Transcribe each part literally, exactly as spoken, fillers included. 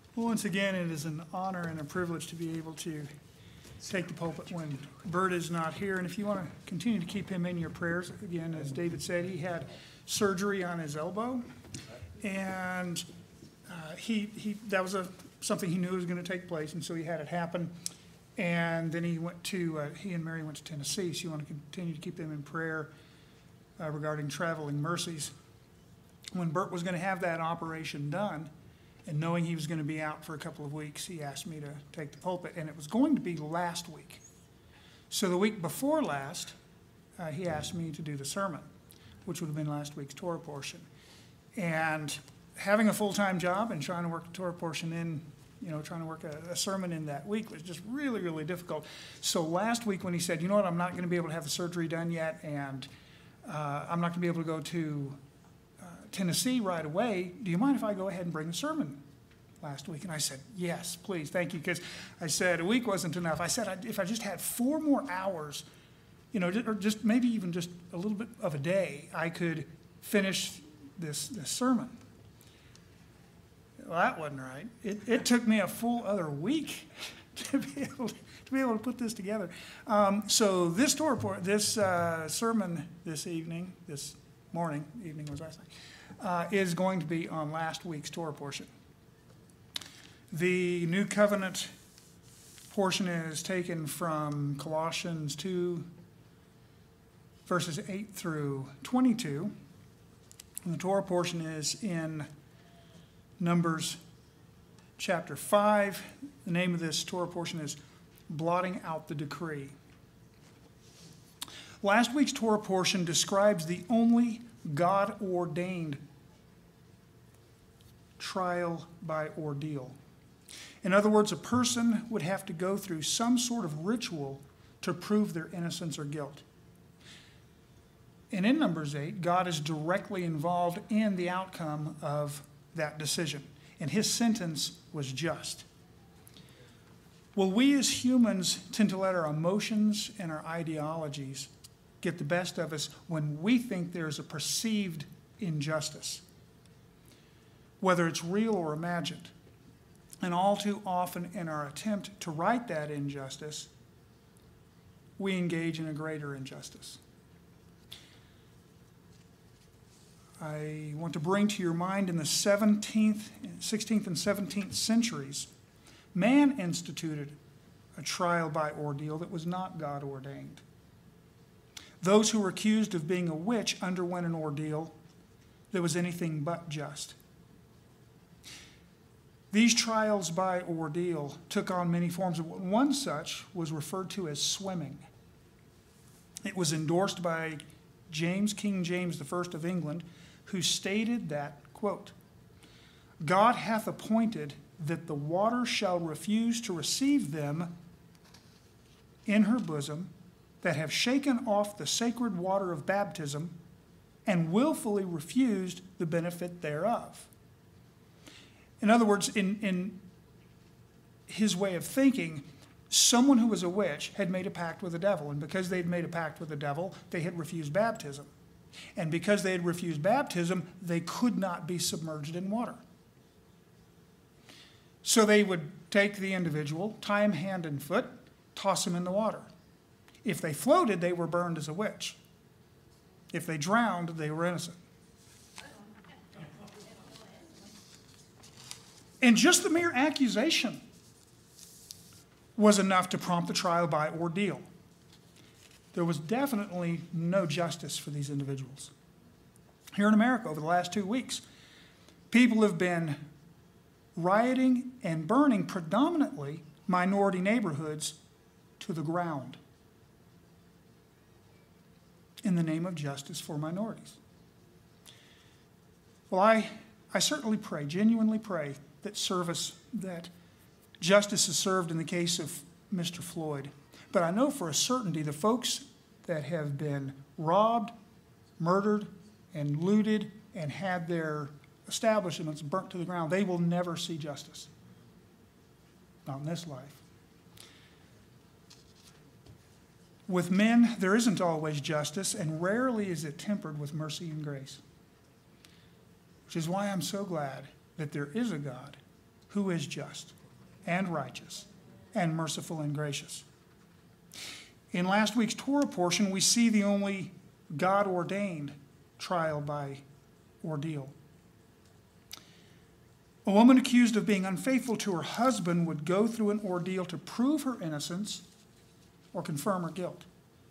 Well, once again, it is an honor and a privilege to be able to take the pulpit when Bert is not here. And if you want to continue to keep him in your prayers, again, as David said, he had surgery on his elbow. And uh, he, he that was a something he knew was going to take place, and so he had it happen. And then he went to, uh, he and Mary went to Tennessee, so you want to continue to keep them in prayer uh, regarding traveling mercies. When Bert was going to have that operation done, and knowing he was going to be out for a couple of weeks, he asked me to take the pulpit, and it was going to be last week. So the week before last, uh, he asked me to do the sermon, which would have been last week's Torah portion. And having a full-time job and trying to work the Torah portion in, you know, trying to work a, a sermon in that week was just really, really difficult. So last week when he said, you know what, I'm not going to be able to have the surgery done yet, and uh, I'm not going to be able to go to Tennessee right away, do you mind if I go ahead and bring the sermon last week? And I said, yes, please, thank you, because I said a week wasn't enough. I said I, if I just had four more hours, you know, or just maybe even just a little bit of a day, I could finish this, this sermon. Well, that wasn't right. It, it took me a full other week to be able to, to be able to put this together. Um, so this Torah, this uh, sermon this evening, this morning, evening was last night, Uh, is going to be on last week's Torah portion. The New Covenant portion is taken from Colossians two, verses eight through twenty-two. And the Torah portion is in Numbers chapter five. The name of this Torah portion is Blotting Out the Decree. Last week's Torah portion describes the only God-ordained trial by ordeal. In other words, a person would have to go through some sort of ritual to prove their innocence or guilt. And in Numbers eight, God is directly involved in the outcome of that decision, and his sentence was just. Well, we as humans tend to let our emotions and our ideologies get the best of us when we think there's a perceived injustice, whether it's real or imagined. And all too often in our attempt to right that injustice, we engage in a greater injustice. I want to bring to your mind in the seventeenth, sixteenth and seventeenth centuries, man instituted a trial by ordeal that was not God ordained. Those who were accused of being a witch underwent an ordeal that was anything but just. These trials by ordeal took on many forms. One such was referred to as swimming. It was endorsed by James, King James the First of England, who stated that, quote, God hath appointed that the water shall refuse to receive them in her bosom that have shaken off the sacred water of baptism and willfully refused the benefit thereof. In other words, in, in his way of thinking, someone who was a witch had made a pact with the devil, and because they'd made a pact with the devil, they had refused baptism. And because they had refused baptism, they could not be submerged in water. So they would take the individual, tie him hand and foot, toss him in the water. If they floated, they were burned as a witch. If they drowned, they were innocent. And just the mere accusation was enough to prompt the trial by ordeal. There was definitely no justice for these individuals. Here in America, over the last two weeks, people have been rioting and burning predominantly minority neighborhoods to the ground in the name of justice for minorities. Well, I, I certainly pray, genuinely pray, that service, that justice is served in the case of Mister Floyd. But I know for a certainty the folks that have been robbed, murdered, and looted, and had their establishments burnt to the ground, they will never see justice. Not in this life. With men, there isn't always justice, and rarely is it tempered with mercy and grace. Which is why I'm so glad that there is a God who is just and righteous and merciful and gracious. In last week's Torah portion, we see the only God-ordained trial by ordeal. A woman accused of being unfaithful to her husband would go through an ordeal to prove her innocence or confirm her guilt.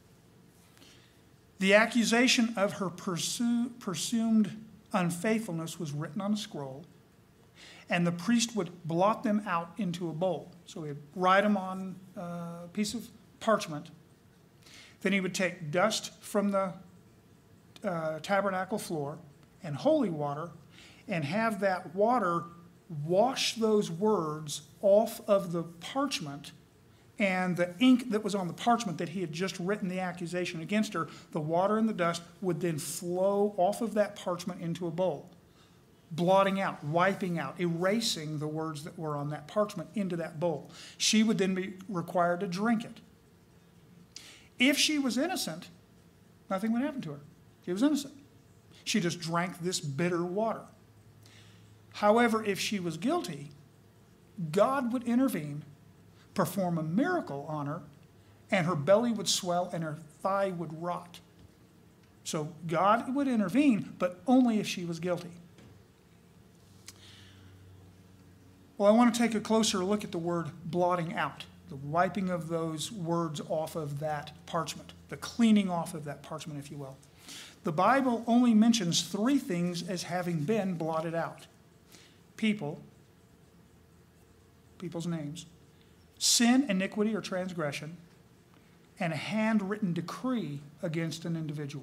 The accusation of her pursue, presumed unfaithfulness was written on a scroll, and the priest would blot them out into a bowl. So he'd write them on a piece of parchment. Then he would take dust from the uh, tabernacle floor and holy water and have that water wash those words off of the parchment, and the ink that was on the parchment that he had just written the accusation against her, the water and the dust would then flow off of that parchment into a bowl, blotting out, wiping out, erasing the words that were on that parchment into that bowl. She would then be required to drink it. If she was innocent, nothing would happen to her. She was innocent. She just drank this bitter water. However, if she was guilty, God would intervene, perform a miracle on her, and her belly would swell and her thigh would rot. So God would intervene, but only if she was guilty. Well, I want to take a closer look at the word blotting out, the wiping of those words off of that parchment, the cleaning off of that parchment, if you will. The Bible only mentions three things as having been blotted out: people, people's names, sin, iniquity, or transgression, and a handwritten decree against an individual.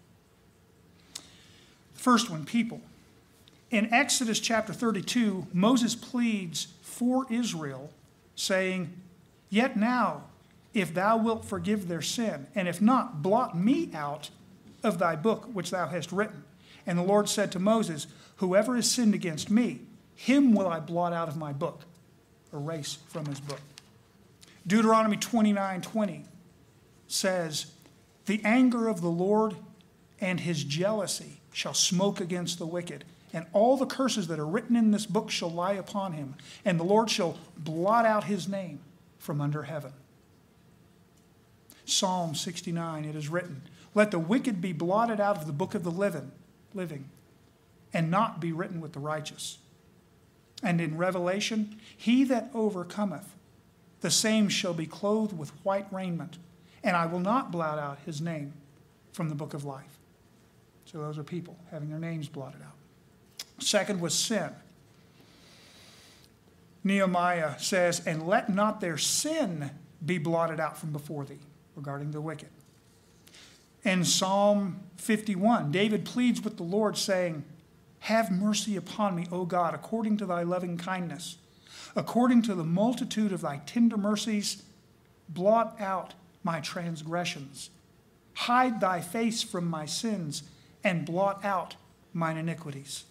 The first one, people. In Exodus chapter thirty-two, Moses pleads for Israel, saying, "Yet now, if thou wilt forgive their sin, and if not, blot me out of thy book which thou hast written." And the Lord said to Moses, "Whoever has sinned against me, him will I blot out of my book," erase from his book. Deuteronomy twenty-nine twenty says, "The anger of the Lord and his jealousy shall smoke against the wicked, and all the curses that are written in this book shall lie upon him, and the Lord shall blot out his name from under heaven." Psalm sixty-nine, it is written, "Let the wicked be blotted out of the book of the living, living, and not be written with the righteous." And in Revelation, "He that overcometh, the same shall be clothed with white raiment, and I will not blot out his name from the book of life." So those are people having their names blotted out. Second was sin. Nehemiah says, "And let not their sin be blotted out from before thee," regarding the wicked. In Psalm fifty-one, David pleads with the Lord, saying, "Have mercy upon me, O God, according to thy loving kindness. According to the multitude of thy tender mercies, blot out my transgressions. Hide thy face from my sins, and blot out mine iniquities."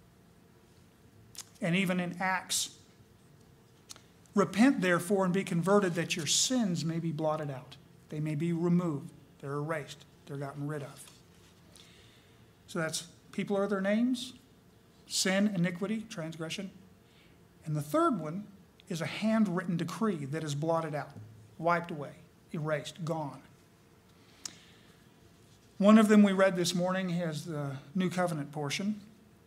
And even in Acts, "Repent therefore and be converted, that your sins may be blotted out." They may be removed. They're erased. They're gotten rid of. So that's people are their names, sin, iniquity, transgression. And the third one is a handwritten decree that is blotted out, wiped away, erased, gone. One of them we read this morning is the New Covenant portion.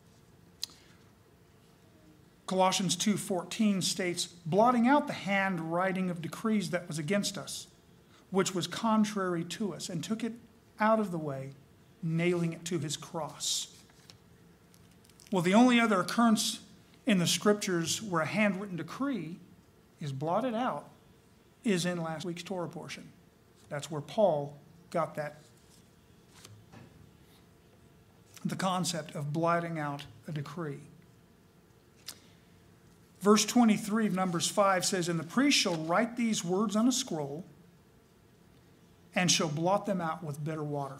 Colossians two fourteen states, "Blotting out the handwriting of decrees that was against us, which was contrary to us, and took it out of the way, nailing it to his cross." Well, the only other occurrence in the scriptures where a handwritten decree is blotted out is in last week's Torah portion. That's where Paul got that, the concept of blotting out a decree. Verse twenty-three of Numbers five says, "And the priest shall write these words on a scroll, and shall blot them out with bitter water."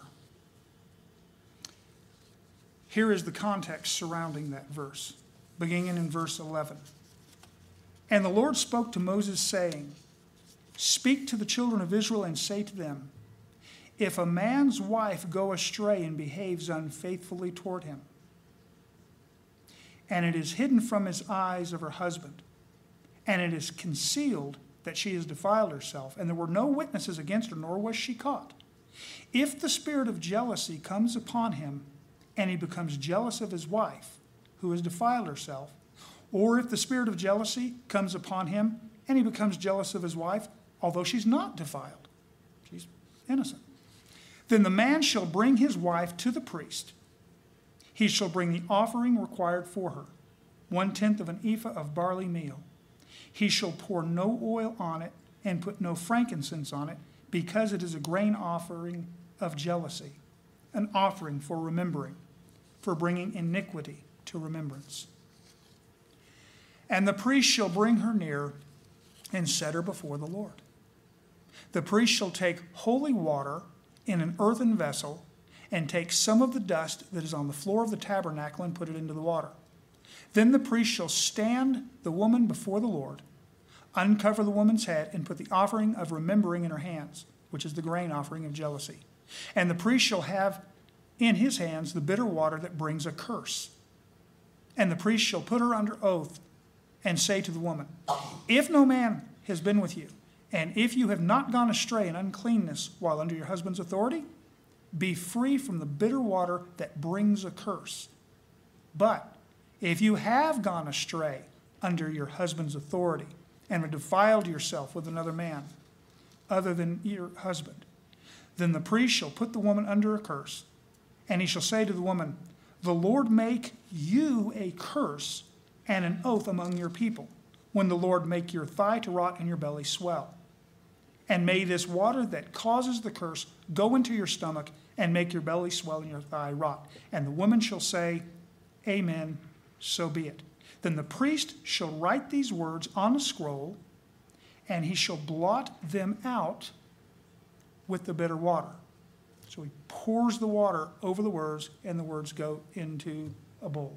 Here is the context surrounding that verse, beginning in verse eleven. "And the Lord spoke to Moses, saying, Speak to the children of Israel and say to them, If a man's wife go astray and behaves unfaithfully toward him, and it is hidden from his eyes of her husband, and it is concealed that she has defiled herself, and there were no witnesses against her, nor was she caught. If the spirit of jealousy comes upon him, and he becomes jealous of his wife, who has defiled herself, or if the spirit of jealousy comes upon him, and he becomes jealous of his wife, although she's not defiled, she's innocent, then the man shall bring his wife to the priest. He shall bring the offering required for her, one-tenth of an ephah of barley meal. He shall pour no oil on it and put no frankincense on it, because it is a grain offering of jealousy, an offering for remembering, for bringing iniquity to remembrance. And the priest shall bring her near and set her before the Lord. The priest shall take holy water in an earthen vessel, and take some of the dust that is on the floor of the tabernacle and put it into the water. Then the priest shall stand the woman before the Lord, uncover the woman's head, and put the offering of remembering in her hands, which is the grain offering of jealousy. And the priest shall have in his hands the bitter water that brings a curse. And the priest shall put her under oath and say to the woman, if no man has been with you, and if you have not gone astray in uncleanness while under your husband's authority, be free from the bitter water that brings a curse. But if you have gone astray under your husband's authority and have defiled yourself with another man other than your husband, then the priest shall put the woman under a curse, and he shall say to the woman, the Lord make you a curse and an oath among your people, when the Lord make your thigh to rot and your belly swell. And may this water that causes the curse go into your stomach and make your belly swell and your thigh rot. And the woman shall say, Amen, so be it. Then the priest shall write these words on a scroll, and he shall blot them out with the bitter water. So he pours the water over the words, and the words go into a bowl.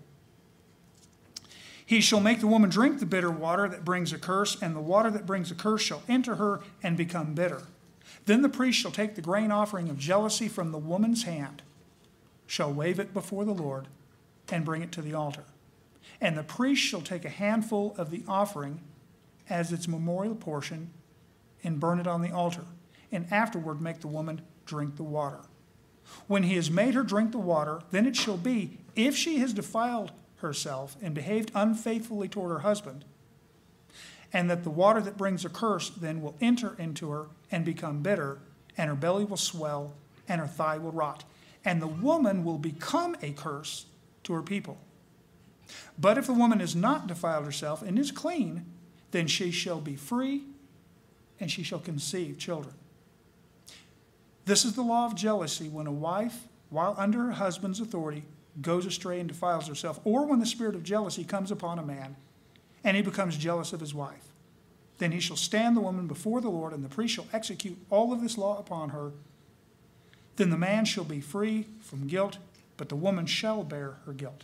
He shall make the woman drink the bitter water that brings a curse, and the water that brings a curse shall enter her and become bitter. Then the priest shall take the grain offering of jealousy from the woman's hand, shall wave it before the Lord, and bring it to the altar. And the priest shall take a handful of the offering as its memorial portion and burn it on the altar, and afterward make the woman drink the water. When he has made her drink the water, then it shall be, if she has defiled herself and behaved unfaithfully toward her husband, and that the water that brings a curse then will enter into her and become bitter, and her belly will swell, and her thigh will rot, and the woman will become a curse to her people. But if the woman has not defiled herself and is clean, then she shall be free, and she shall conceive children. This is the law of jealousy when a wife, while under her husband's authority, goes astray and defiles herself, or when the spirit of jealousy comes upon a man, and he becomes jealous of his wife. Then he shall stand the woman before the Lord, and the priest shall execute all of this law upon her. Then the man shall be free from guilt, but the woman shall bear her guilt.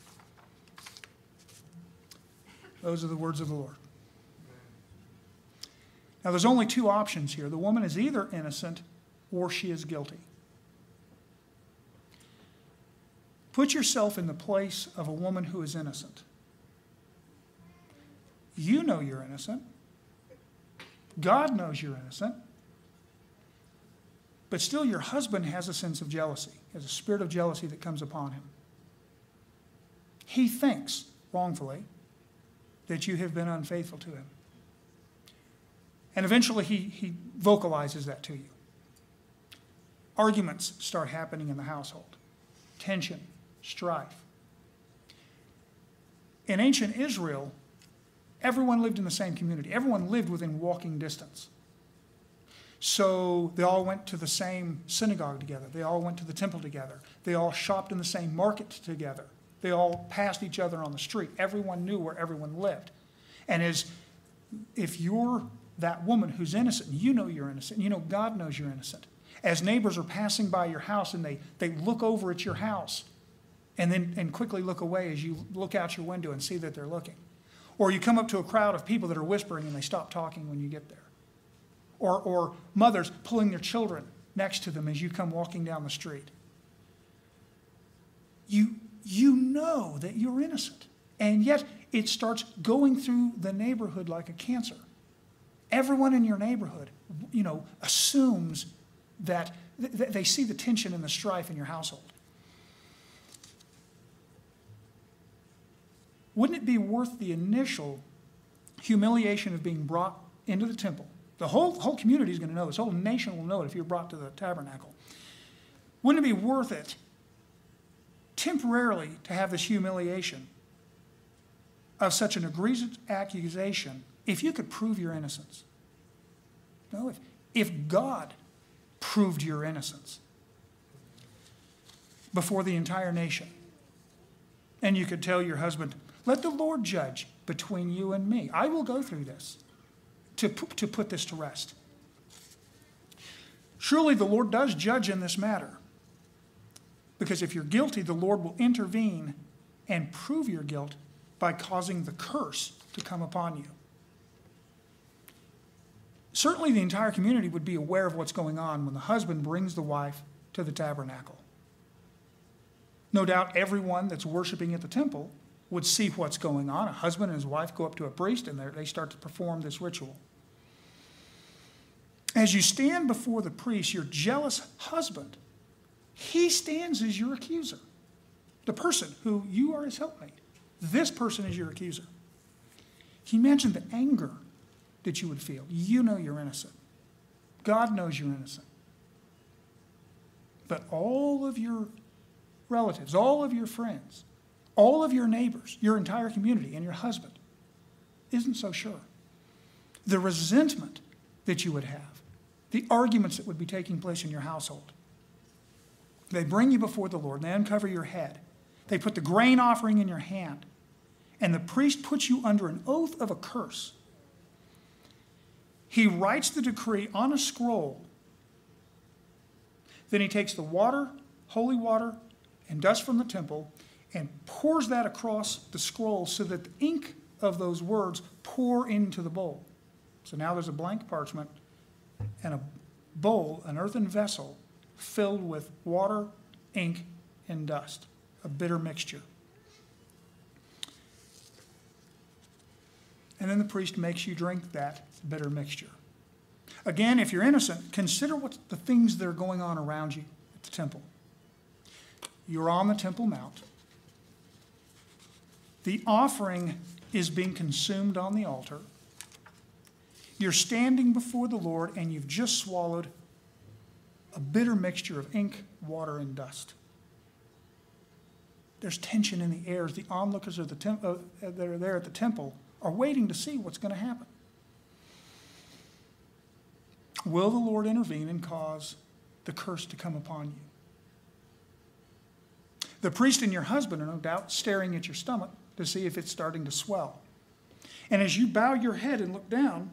Those are the words of the Lord. Now there's only two options here. The woman is either innocent or she is guilty. Put yourself in the place of a woman who is innocent. You know you're innocent. God knows you're innocent. But still your husband has a sense of jealousy, has a spirit of jealousy that comes upon him. He thinks, wrongfully, that you have been unfaithful to him. And eventually he, he vocalizes that to you. Arguments start happening in the household. Tension, strife. In ancient Israel, everyone lived in the same community. Everyone lived within walking distance. So they all went to the same synagogue together. They all went to the temple together. They all shopped in the same market together. They all passed each other on the street. Everyone knew where everyone lived. And as if you're that woman who's innocent, you know you're innocent, you know God knows you're innocent. As neighbors are passing by your house and they, they look over at your house and then and quickly look away as you look out your window and see that they're looking. Or you come up to a crowd of people that are whispering and they stop talking when you get there. Or, or mothers pulling their children next to them as you come walking down the street. You, you know that you're innocent. And yet it starts going through the neighborhood like a cancer. Everyone in your neighborhood, you know, assumes that th- they see the tension and the strife in your household. Wouldn't it be worth the initial humiliation of being brought into the temple? The whole, whole community is going to know this. The whole nation will know it if you're brought to the tabernacle. Wouldn't it be worth it temporarily to have this humiliation of such an egregious accusation if you could prove your innocence? No, if, if God proved your innocence before the entire nation, and you could tell your husband, let the Lord judge between you and me. I will go through this to, to put this to rest. Surely the Lord does judge in this matter. Because if you're guilty, the Lord will intervene and prove your guilt by causing the curse to come upon you. Certainly the entire community would be aware of what's going on when the husband brings the wife to the tabernacle. No doubt everyone that's worshiping at the temple would see what's going on. A husband and his wife go up to a priest and they start to perform this ritual. As you stand before the priest, your jealous husband, he stands as your accuser. The person who you are his helpmate. This person is your accuser. Can you imagine the anger that you would feel? You know you're innocent. God knows you're innocent. But all of your relatives, all of your friends, all of your neighbors, your entire community, and your husband isn't so sure. The resentment that you would have, the arguments that would be taking place in your household. They bring you before the Lord, and they uncover your head. They put the grain offering in your hand, and the priest puts you under an oath of a curse. He writes the decree on a scroll. Then he takes the water, holy water, and dust from the temple, and pours that across the scroll so that the ink of those words pour into the bowl. So now there's a blank parchment and a bowl, an earthen vessel, filled with water, ink, and dust, a bitter mixture. And then the priest makes you drink that bitter mixture. Again, if you're innocent, consider what the things that are going on around you at the temple. You're on the Temple Mount. The offering is being consumed on the altar. You're standing before the Lord, and you've just swallowed a bitter mixture of ink, water, and dust. There's tension in the air as the onlookers of the temp- uh, that are there at the temple are waiting to see what's going to happen. Will the Lord intervene and cause the curse to come upon you? The priest and your husband are no doubt staring at your stomach to see if it's starting to swell. And as you bow your head and look down,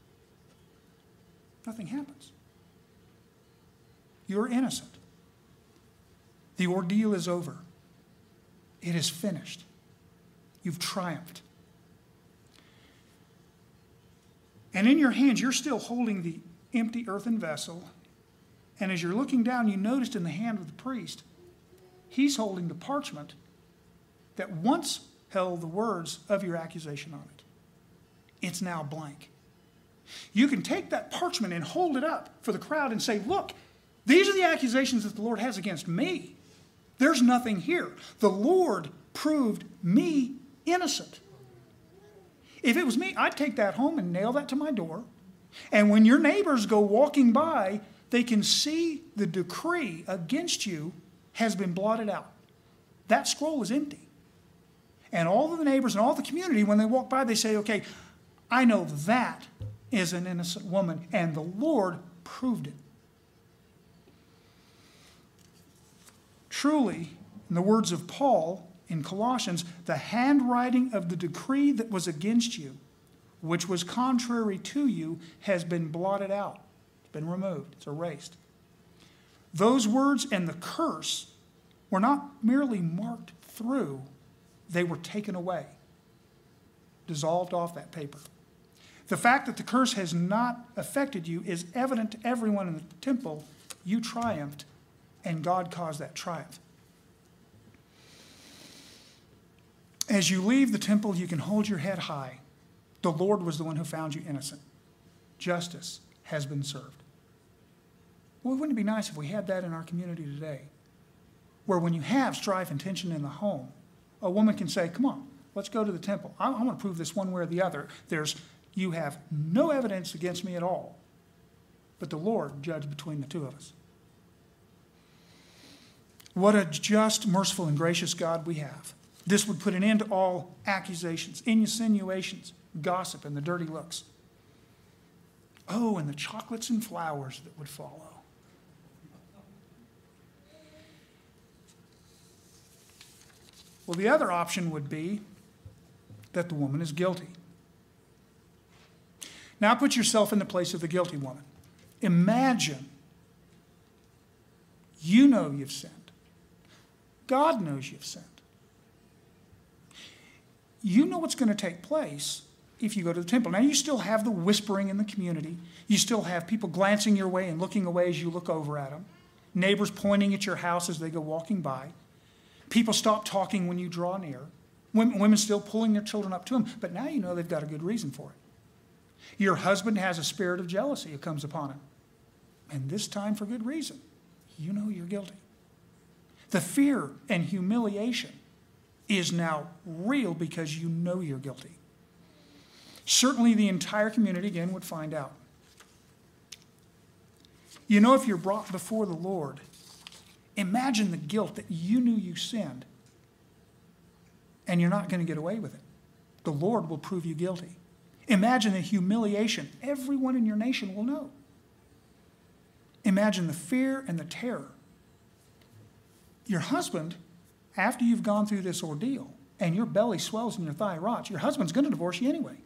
nothing happens. You're innocent. The ordeal is over. It is finished. You've triumphed. And in your hands, you're still holding the empty earthen vessel. And as you're looking down, you noticed in the hand of the priest, he's holding the parchment that once held the words of your accusation on it. It's now blank. You can take that parchment and hold it up for the crowd and say, look, these are the accusations that the Lord has against me. There's nothing here. The Lord proved me innocent. If it was me, I'd take that home and nail that to my door. And when your neighbors go walking by, they can see the decree against you has been blotted out. That scroll is empty. And all of the neighbors and all the community, when they walk by, they say, okay, I know that is an innocent woman, and the Lord proved it. Truly, in the words of Paul in Colossians, the handwriting of the decree that was against you, which was contrary to you, has been blotted out. It's been removed. It's erased. Those words and the curse were not merely marked through, they were taken away, dissolved off that paper. The fact that the curse has not affected you is evident to everyone in the temple. You triumphed, and God caused that triumph. As you leave the temple, you can hold your head high. The Lord was the one who found you innocent. Justice has been served. Well, wouldn't it be nice if we had that in our community today? Where when you have strife and tension in the home, a woman can say, come on, let's go to the temple. I, I want to prove this one way or the other. There's, you have no evidence against me at all, but the Lord judged between the two of us. What a just, merciful, and gracious God we have. This would put an end to all accusations, insinuations, gossip, and the dirty looks. Oh, and the chocolates and flowers that would follow. Well, the other option would be that the woman is guilty. Now put yourself in the place of the guilty woman. Imagine you know you've sinned. God knows you've sinned. You know what's going to take place if you go to the temple. Now, you still have the whispering in the community. You still have people glancing your way and looking away as you look over at them. Neighbors pointing at your house as they go walking by. People stop talking when you draw near. Women, women still pulling their children up to them. But now you know they've got a good reason for it. Your husband has a spirit of jealousy that comes upon him. And this time for good reason. You know you're guilty. The fear and humiliation is now real because you know you're guilty. Certainly the entire community, again, would find out. You know, if you're brought before the Lord, imagine the guilt that you knew you sinned, and you're not going to get away with it. The Lord will prove you guilty. Imagine the humiliation everyone in your nation will know. Imagine the fear and the terror. Your husband, after you've gone through this ordeal, and your belly swells and your thigh rots, your husband's going to divorce you anyway.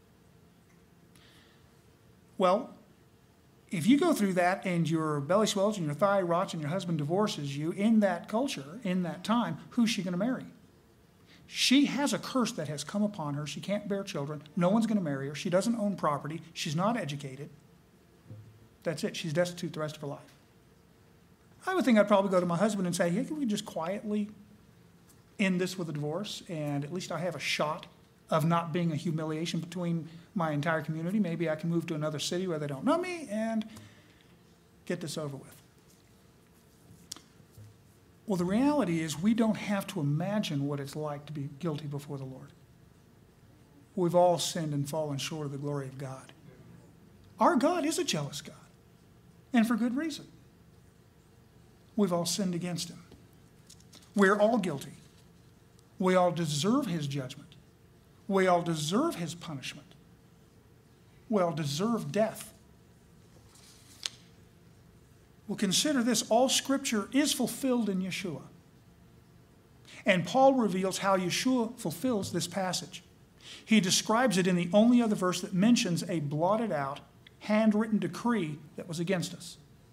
Well, if you go through that and your belly swells and your thigh rots and your husband divorces you, in that culture, in that time, who's she going to marry? She has a curse that has come upon her. She can't bear children. No one's going to marry her. She doesn't own property. She's not educated. That's it. She's destitute the rest of her life. I would think I'd probably go to my husband and say, hey, can we just quietly end this with a divorce? And at least I have a shot of not being a humiliation between my entire community. Maybe I can move to another city where they don't know me and get this over with. Well, the reality is we don't have to imagine what it's like to be guilty before the Lord. We've all sinned and fallen short of the glory of God. Our God is a jealous God, and for good reason. We've all sinned against him. We're all guilty. We all deserve his judgment. We all deserve his punishment. We all deserve death. Well, consider this. All Scripture is fulfilled in Yeshua. And Paul reveals how Yeshua fulfills this passage. He describes it in the only other verse that mentions a blotted out, handwritten decree that was against us.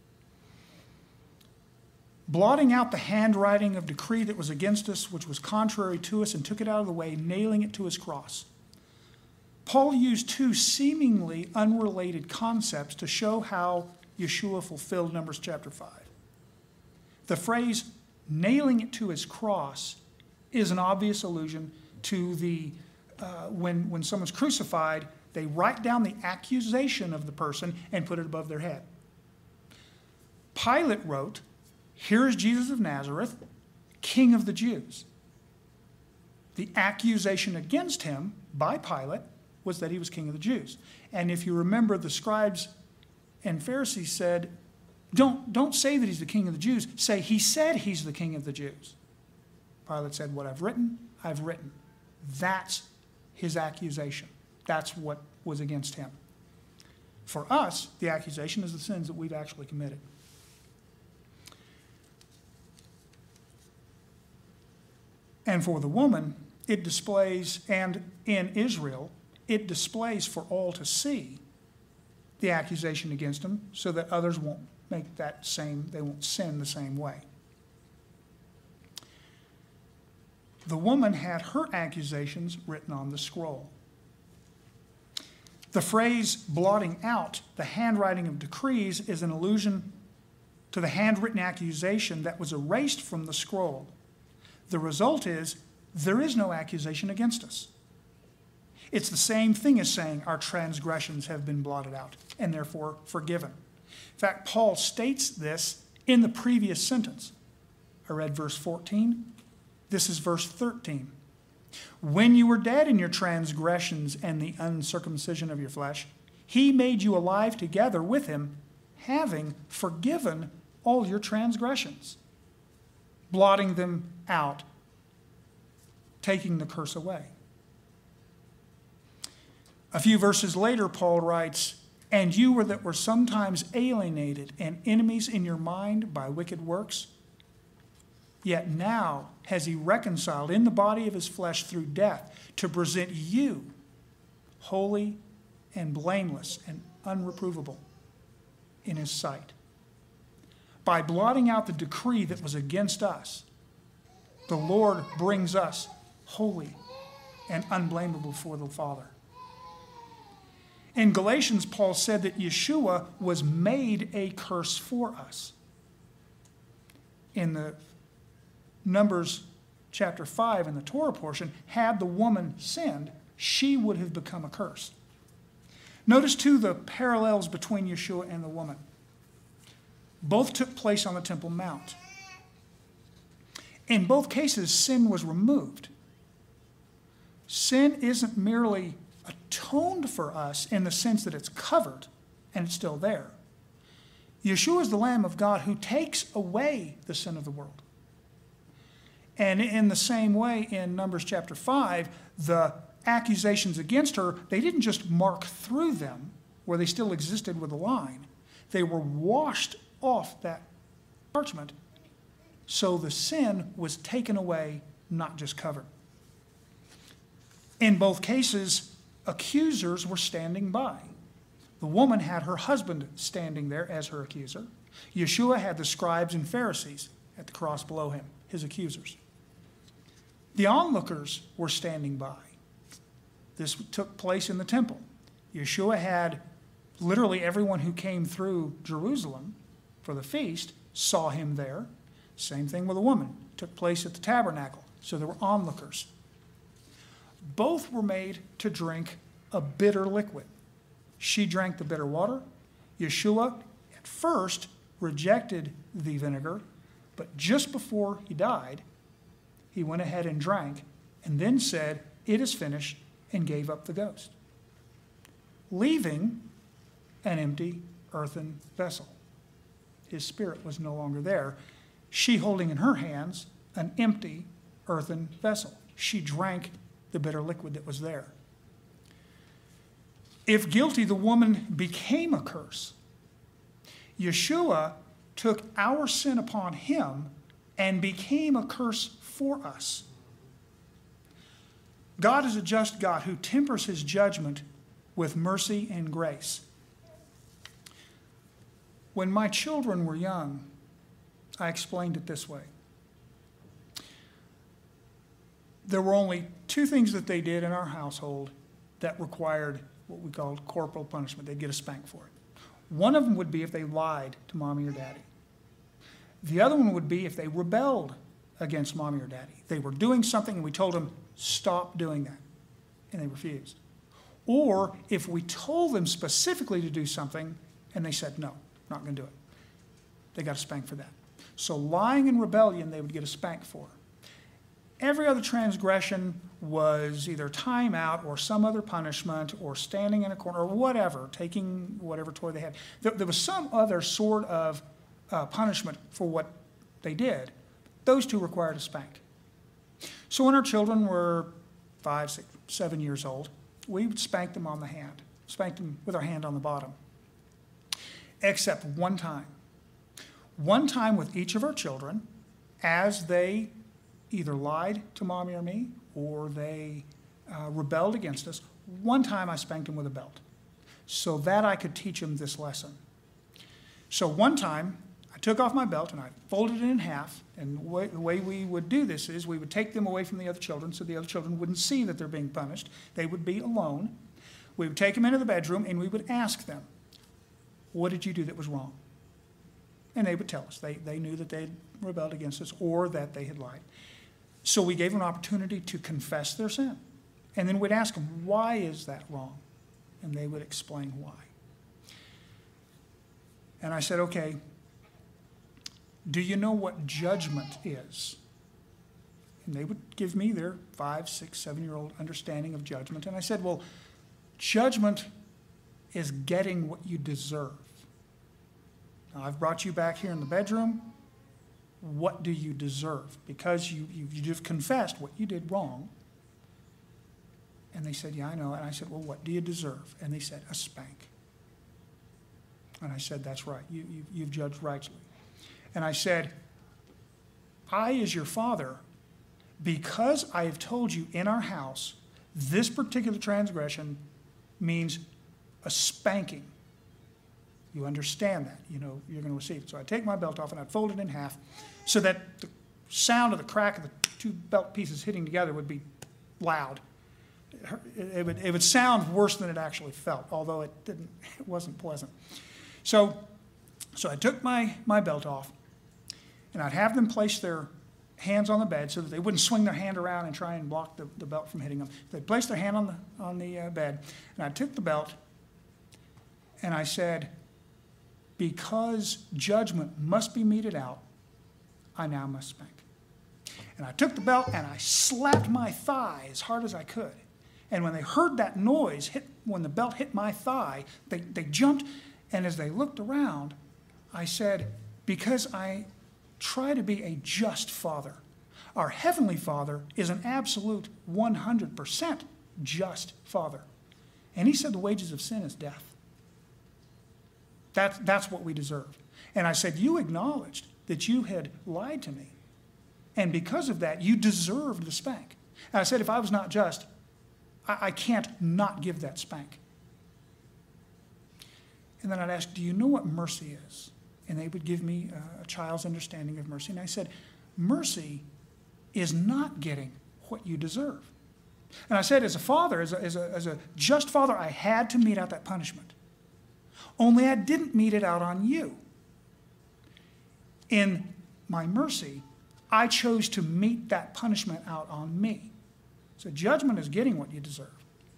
Blotting out the handwriting of decree that was against us, which was contrary to us, and took it out of the way, nailing it to his cross. Paul used two seemingly unrelated concepts to show how Yeshua fulfilled Numbers chapter five. The phrase, nailing it to his cross, is an obvious allusion to the, uh, when, when someone's crucified, they write down the accusation of the person and put it above their head. Pilate wrote, here is Jesus of Nazareth, King of the Jews. The accusation against him by Pilate was that he was King of the Jews. And if you remember, the scribes and Pharisees said, don't, don't say that he's the King of the Jews. Say, he said he's the King of the Jews. Pilate said, what I've written, I've written. That's his accusation. That's what was against him. For us, the accusation is the sins that we've actually committed. And for the woman, it displays, and in Israel, it displays for all to see the accusation against him so that others won't make that same, they won't sin the same way. The woman had her accusations written on the scroll. The phrase blotting out the handwriting of decrees is an allusion to the handwritten accusation that was erased from the scroll. The result is there is no accusation against us. It's the same thing as saying our transgressions have been blotted out and therefore forgiven. In fact, Paul states this in the previous sentence. I read verse fourteen. This is verse thirteen. When you were dead in your transgressions and the uncircumcision of your flesh, he made you alive together with him, having forgiven all your transgressions, blotting them out, taking the curse away. A few verses later, Paul writes, and you were that were sometimes alienated and enemies in your mind by wicked works, yet now has he reconciled in the body of his flesh through death to present you holy and blameless and unreprovable in his sight. By blotting out the decree that was against us, the Lord brings us holy and unblameable before the Father. In Galatians, Paul said that Yeshua was made a curse for us. In the Numbers chapter five, in the Torah portion, had the woman sinned, she would have become a curse. Notice, too, the parallels between Yeshua and the woman. Both took place on the Temple Mount. In both cases, sin was removed. Sin isn't merely atoned for us in the sense that it's covered and it's still there. Yeshua is the Lamb of God who takes away the sin of the world. And in the same way, in Numbers chapter five, the accusations against her, they didn't just mark through them where they still existed with a line. They were washed off that parchment, so the sin was taken away, not just covered. In both cases, accusers were standing by. The woman had her husband standing there as her accuser. Yeshua had the scribes and Pharisees at the cross below him, his accusers. The onlookers were standing by. This took place in the temple. Yeshua had literally everyone who came through Jerusalem for the feast saw him there. Same thing with a woman. It took place at the tabernacle. So there were onlookers. Both were made to drink a bitter liquid. She drank the bitter water. Yeshua at first rejected the vinegar, but just before he died, he went ahead and drank and then said, "It is finished," and gave up the ghost, leaving an empty earthen vessel. His spirit was no longer there. She holding in her hands an empty earthen vessel. She drank the bitter liquid that was there. If guilty, the woman became a curse. Yeshua took our sin upon him and became a curse for us. God is a just God who tempers his judgment with mercy and grace. When my children were young, I explained it this way. There were only two things that they did in our household that required what we called corporal punishment. They'd get a spank for it. One of them would be if they lied to mommy or daddy. The other one would be if they rebelled against mommy or daddy. They were doing something and we told them, stop doing that, and they refused. Or if we told them specifically to do something and they said, no, not going to do it. They got a spank for that. So lying and rebellion, they would get a spank for. Every other transgression was either time out or some other punishment or standing in a corner or whatever, taking whatever toy they had. There, there was some other sort of uh, punishment for what they did. Those two required a spank. So when our children were five, six, seven years old, we would spank them on the hand, spank them with our hand on the bottom. Except one time. One time with each of our children, as they either lied to mommy or me, or they uh, rebelled against us, one time I spanked them with a belt, so that I could teach them this lesson. So one time, I took off my belt and I folded it in half, and the way, the way we would do this is we would take them away from the other children so the other children wouldn't see that they're being punished. They would be alone. We would take them into the bedroom and we would ask them, what did you do that was wrong? And they would tell us. They, they knew that they had rebelled against us or that they had lied. So we gave them an opportunity to confess their sin. And then we'd ask them, why is that wrong? And they would explain why. And I said, okay, do you know what judgment is? And they would give me their five, six, seven-year-old understanding of judgment. And I said, well, judgment is getting what you deserve. Now, I've brought you back here in the bedroom. What do you deserve? Because you, you, you've confessed what you did wrong. And they said, yeah, I know. And I said, well, what do you deserve? And they said, a spank. And I said, that's right. You, you, you've judged rightly. And I said, I, as your father, because I have told you in our house, this particular transgression means a spanking. You understand that. You know you're going to receive it. So I take my belt off and I'd fold it in half so that the sound of the crack of the two belt pieces hitting together would be loud. It, it, would, it would sound worse than it actually felt, although it didn't. It wasn't pleasant. So, so I took my, my belt off, and I'd have them place their hands on the bed so that they wouldn't swing their hand around and try and block the, the belt from hitting them. They'd place their hand on the, on the uh, bed, and I took the belt, and I said, because judgment must be meted out, I now must spank. And I took the belt, and I slapped my thigh as hard as I could. And when they heard that noise, hit, when the belt hit my thigh, they, they jumped. And as they looked around, I said, because I try to be a just father. Our Heavenly Father is an absolute one hundred percent just Father. And He said the wages of sin is death. That, that's what we deserve. And I said, you acknowledged that you had lied to me. And because of that, you deserved the spank. And I said, if I was not just, I, I can't not give that spank. And then I'd ask, do you know what mercy is? And they would give me a, a child's understanding of mercy. And I said, mercy is not getting what you deserve. And I said, as a father, as a, as a, as a just father, I had to mete out that punishment. Only I didn't mete it out on you. In my mercy, I chose to mete that punishment out on me. So judgment is getting what you deserve.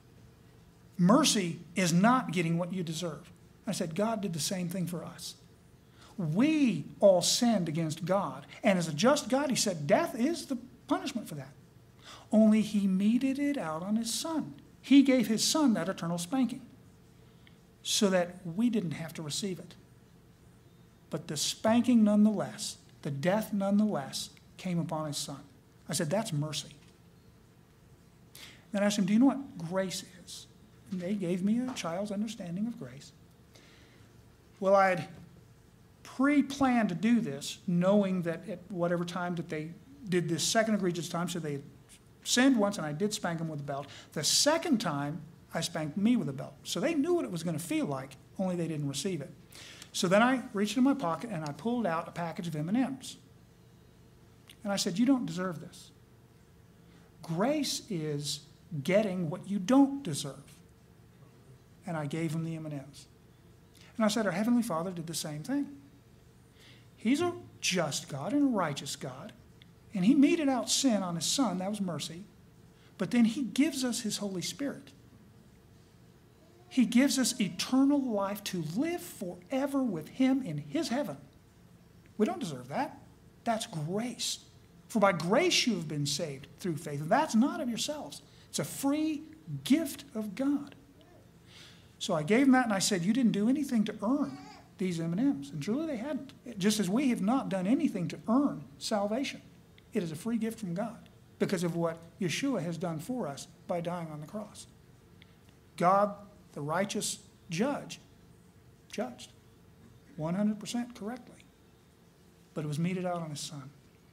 Mercy is not getting what you deserve. I said, God did the same thing for us. We all sinned against God. And as a just God, He said, death is the punishment for that. Only He meted it out on His Son. He gave His Son that eternal spanking so that we didn't have to receive it. But the spanking nonetheless, the death nonetheless, came upon His Son. I said, that's mercy. Then I asked him, do you know what grace is? And they gave me a child's understanding of grace. Well, I had pre-planned to do this, knowing that at whatever time that they did this second egregious time, so they had sinned once, and I did spank them with a belt. The second time, I spanked me with a belt. So they knew what it was going to feel like, only they didn't receive it. So then I reached in my pocket, and I pulled out a package of M and M's. And I said, you don't deserve this. Grace is getting what you don't deserve. And I gave them the M and M's. And I said, our Heavenly Father did the same thing. He's a just God and a righteous God. And He meted out sin on His Son. That was mercy. But then He gives us His Holy Spirit. He gives us eternal life to live forever with Him in His heaven. We don't deserve that. That's grace. For by grace you have been saved through faith. And that's not of yourselves. It's a free gift of God. So I gave them that, and I said, you didn't do anything to earn these M and M's. And truly they hadn't. Just as we have not done anything to earn salvation. It is a free gift from God because of what Yeshua has done for us by dying on the cross. God, the righteous judge, judged one hundred percent correctly. But it was meted out on His Son.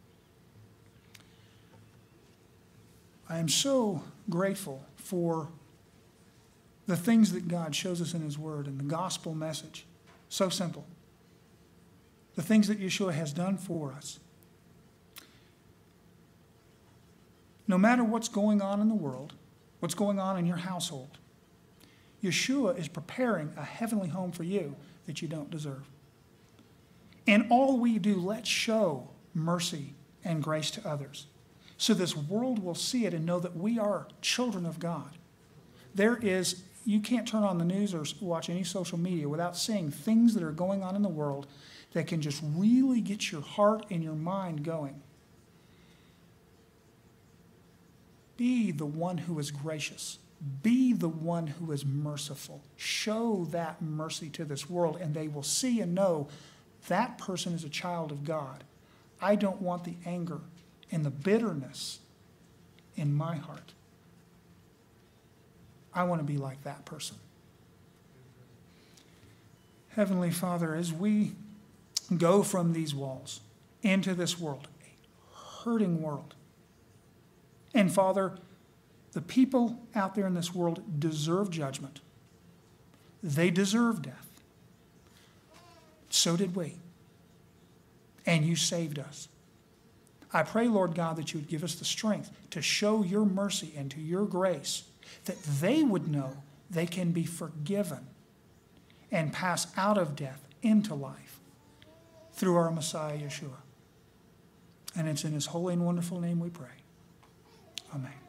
I am so grateful for the things that God shows us in His Word and the gospel message. So simple. The things that Yeshua has done for us. No matter what's going on in the world, what's going on in your household, Yeshua is preparing a heavenly home for you that you don't deserve. In all we do, let's show mercy and grace to others so this world will see it and know that we are children of God. There is, you can't turn on the news or watch any social media without seeing things that are going on in the world that can just really get your heart and your mind going. Be the one who is gracious. Be the one who is merciful. Show that mercy to this world, and they will see and know that person is a child of God. I don't want the anger and the bitterness in my heart. I want to be like that person. Heavenly Father, as we go from these walls into this world, a hurting world, and Father, the people out there in this world deserve judgment. They deserve death. So did we. And you saved us. I pray, Lord God, that you would give us the strength to show your mercy and to your grace, that they would know they can be forgiven and pass out of death into life through our Messiah, Yeshua. And it's in his holy and wonderful name we pray. Amen.